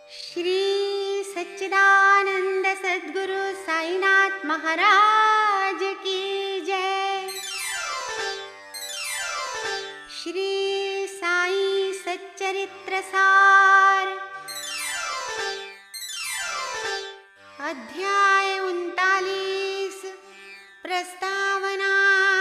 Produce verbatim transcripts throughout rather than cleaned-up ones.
श्री सच्चिदानंद सद्गुरु साईनाथ महाराज की जय। श्री साई सच्चरित्र सार अध्याय उनतालीस प्रस्तावना।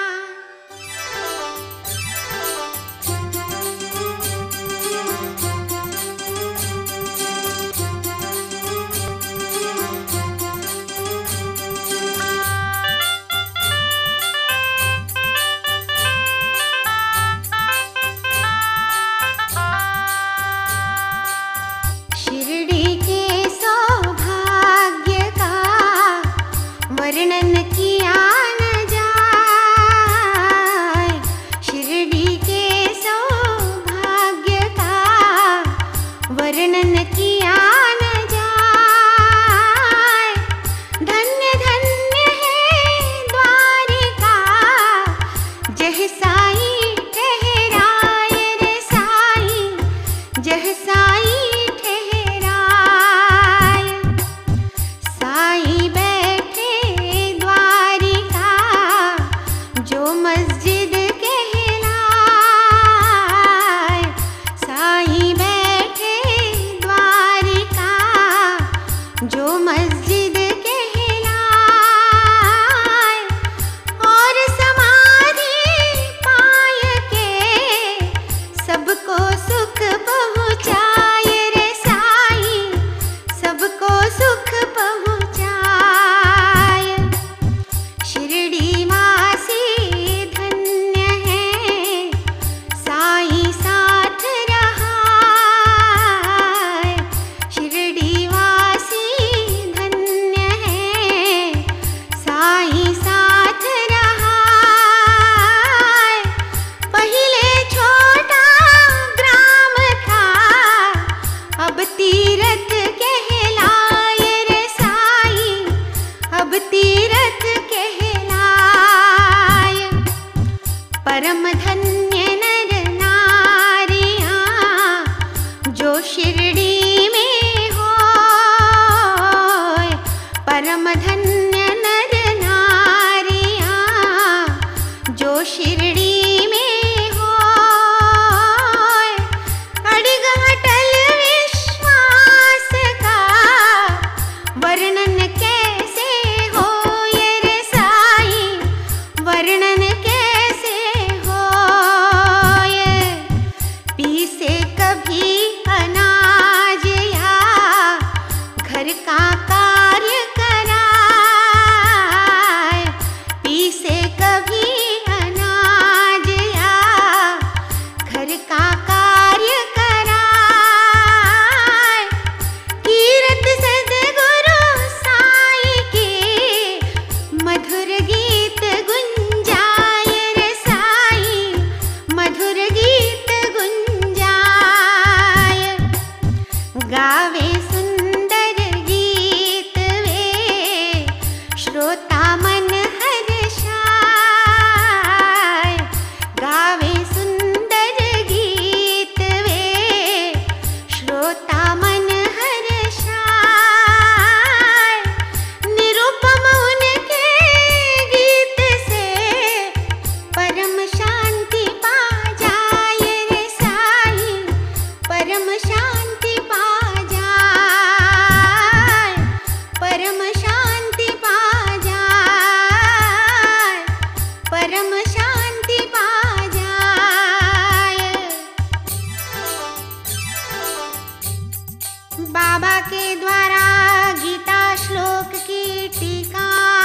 वर्णन किया न जाए, शिरडी के सौभाग्य का वर्णन किया न जाए। धन्य धन्य है द्वारिका जह साई ठहराए रे साई, जह साई परम धन्य नर नारियां जो शिरडी में होय। परम धन्य नर नारियां जो शिरडी में होय। अडिग अटल विश्वास का वर्णन कैसे होय रे साई, वर्णन का कार्य कराए, पीसे कभी अनाज या घर का कार्य कराए। कीरत सद्गुरु साई के मधुर गीत गुंजाए रे साई, मधुर गीत गुंजाए। गावे श्रोता मन हर्षाय, गावे सुंदर गीत वे श्रोता मन हर्षाय। निरुपम उनके गीत से परम शांति पा जाए रे साई, परम शांति पा जाए, परम शांति पा परम शांति पा जाए। बाबा के द्वारा गीता श्लोक की टीका।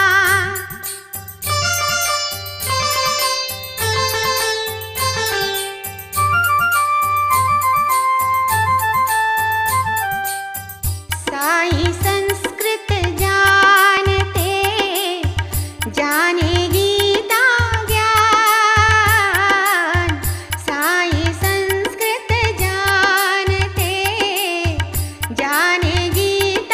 साई संस्कृत जानते जानेगी जाने गीता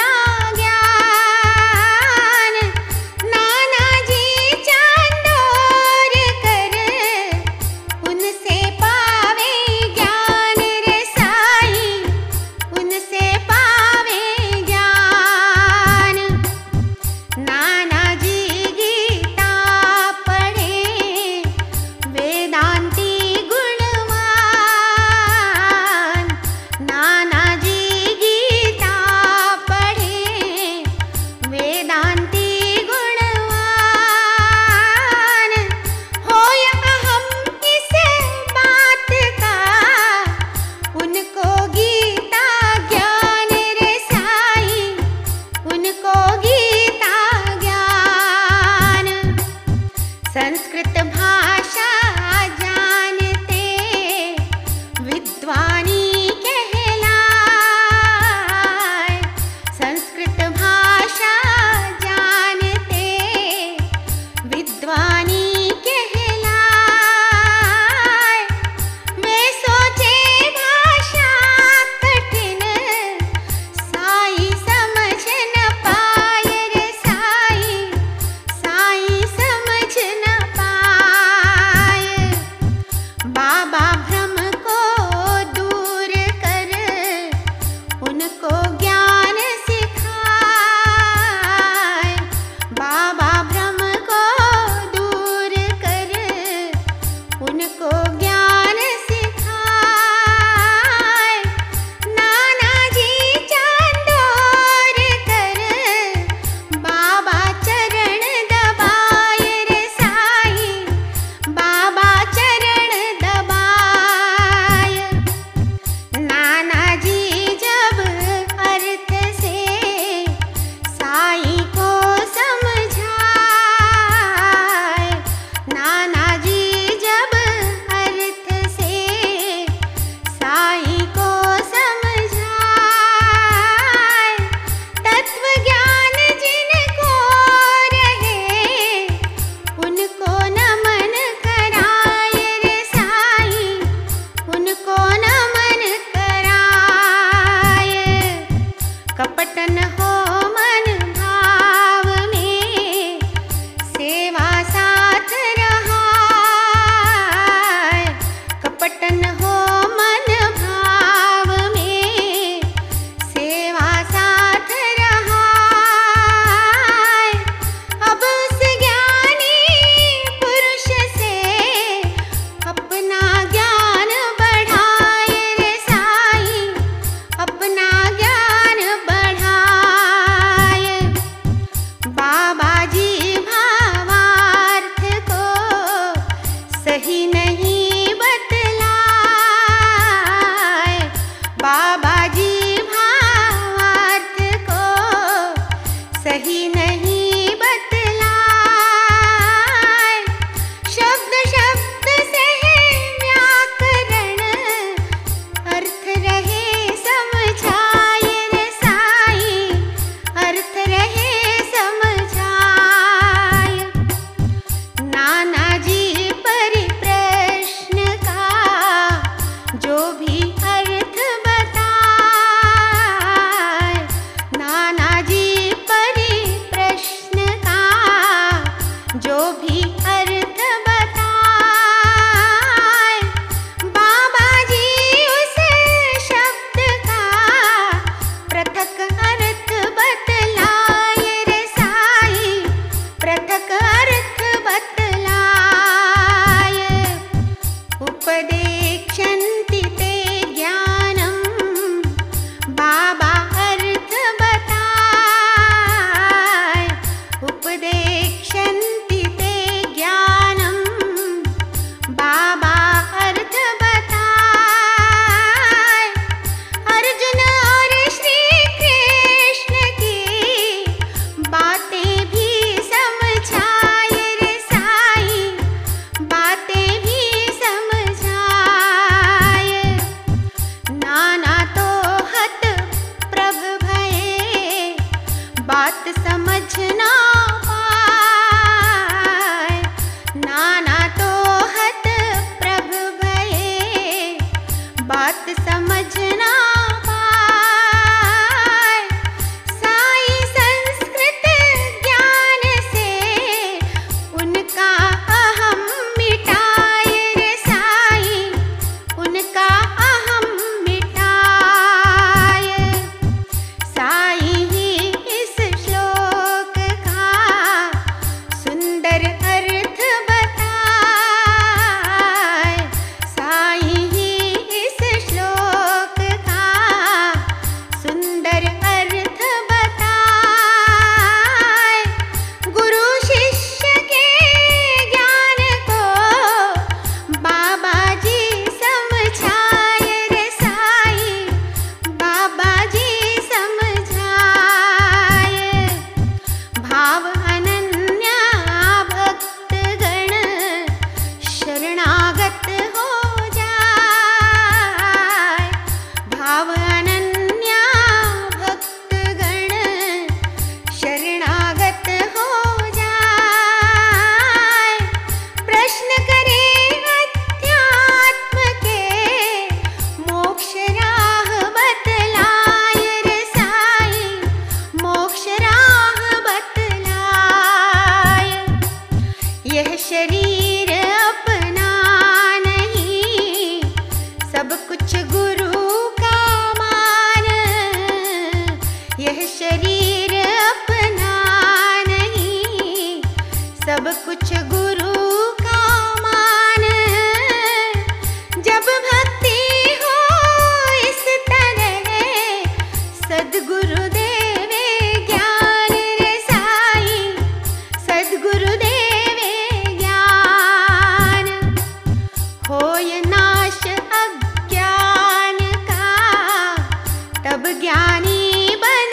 तब ज्ञानी बन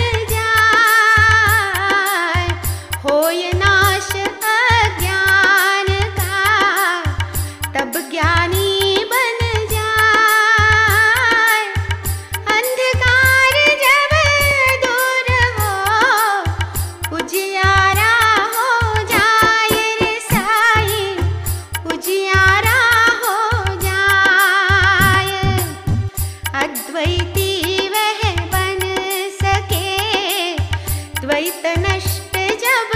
जाए, होय नाश अज्ञान का, तब ज्ञानी बन जाए। अंधकार जब दूर हो, उजियारा हो जाए रे साई, उजियारा हो जाए। अद्वैती वह बन सके, द्वैत नष्ट जब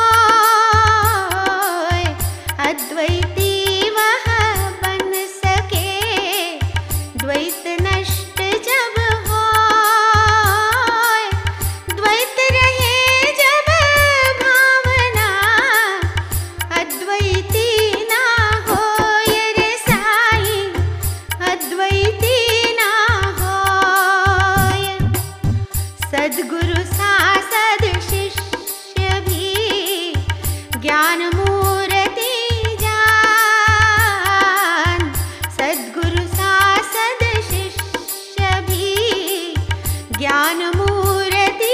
होय, अद्वैती वह बन सके, द्वैत नष्ट जब होय। द्वैत रहे जब भावना, अद्वैती ना होय रे साई, अद्वैती ना होय। सद्गुरु सा सद शिष्य भी ज्ञान मूर्ति जान, सद्गुरु सा सद शिष्य भी ज्ञान मूर्ति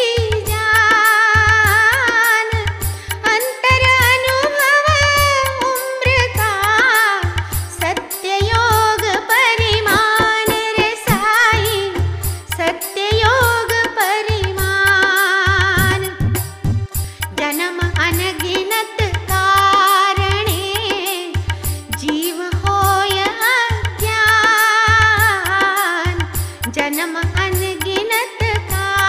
जान। अंतर अनुभव उम्र का, सत्य योग परिमाण रे साई, सत्य योग परिमाण। जन्म अनगिनत कारणे, जीव होय अज्ञान, जन्म अनगिनत कारणे,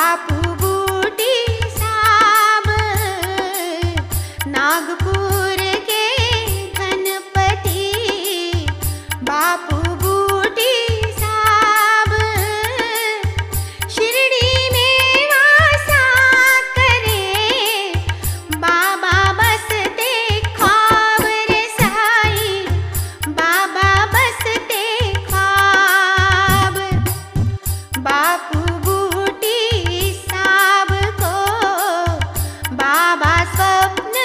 बापू बूटी साहब नागपुर के धनपति, बापू बूटी साहब शिरडी में वासा करे, बाबा बसते ख्वाब रे साई, बाबा बसते ख्वाब। बापू बूटी साहब को बाबा स्वप्न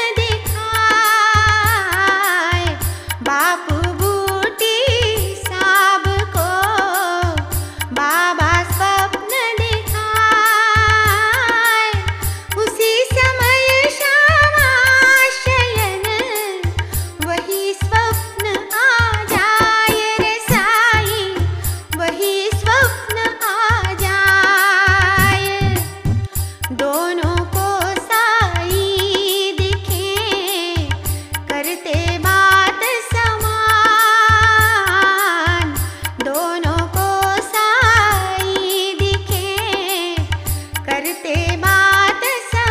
दिखाए, बापू बूटी साहब को बाबा स्वप्न दिखाए। उसी समय श्यामाशयन वही स्वप्न आ जाए रे साई, वही स्वप्न आ जाए। दोनों को साई दिखे करते बात समान, दोनों को साई दिखे करते बात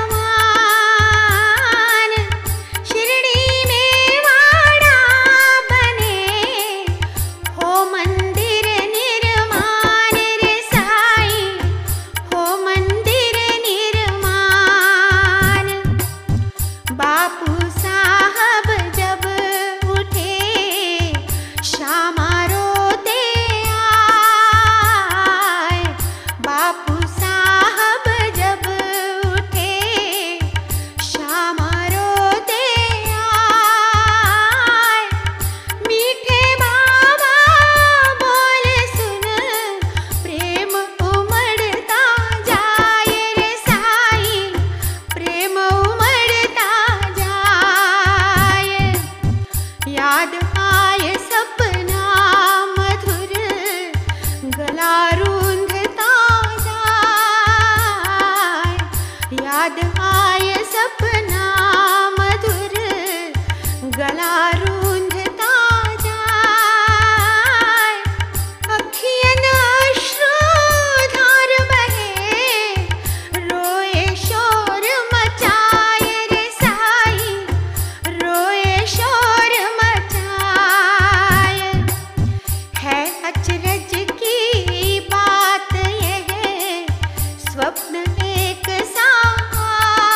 समान। शिरडी में वाड़ा बने हो मंदिर निर्माण रे साई, हो मंदिर निर्माण। बापू साहब जब उठे श्यामा रोते आए, बापू साहब जब उठे श्यामा रोते आए। मीठे बाबा बोल सुन प्रेम उमड़ता जाए रे साई, प्रेम उमड़ता जाए। याद आए सपना मधुर गला रूंधता जाए, याद आए सपना मधुर गला रूंधता जाए। अखियन अश्रुधार बहे रोए शोर मचाए रे साई, रोए शोर मचाए। है अचरज की बात यह स्वप्न एक सा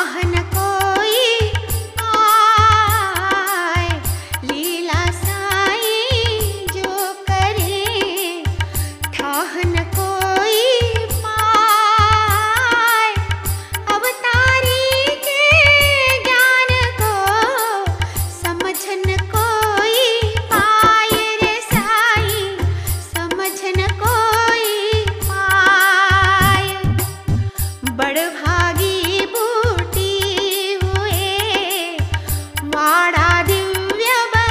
ठाह न कोई पाए, लीला साई जो करे ठाह न कोई पाए। अवतारी के ज्ञान को समझ न कोई पाए रे साई, समझ न कोई पाए। बड़ भागी बूटी हुए वाड़ा दिव्य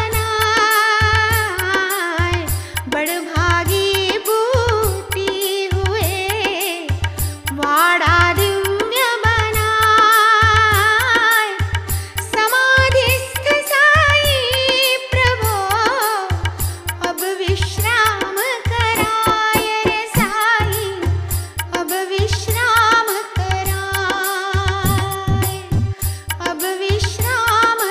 बनाए, बड़ भागी बूटी हुए वाड़ा दिव्य बनाए। समाधिस्थ साई प्रभो अब विश्राम कराय रे साई, अब विश्राम कराय, अब विश्राम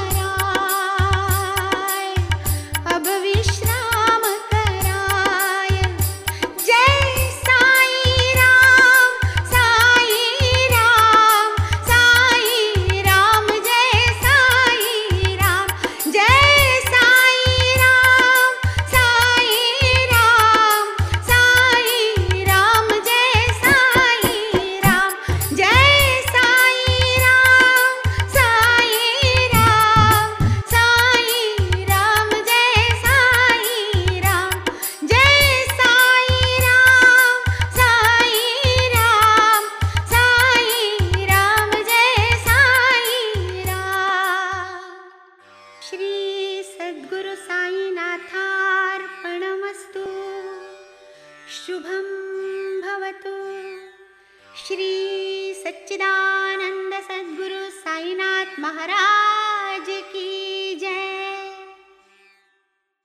कराय, अब विश्राम कराय। जय साई राम, साई राम, साई राम, जय साई राम, जय साई राम, साई राम, साई राम, जय साई राम, जय साई राम, साई राम, साई राम, जय साई राम, जय साई राम, साई राम, साई राम, जय साई राम। श्री सद्गुरु साईनाथार्पणमस्तु। शुभं भवतु। श्री सच्चिदानंद सद्गुरु साईनाथ महाराज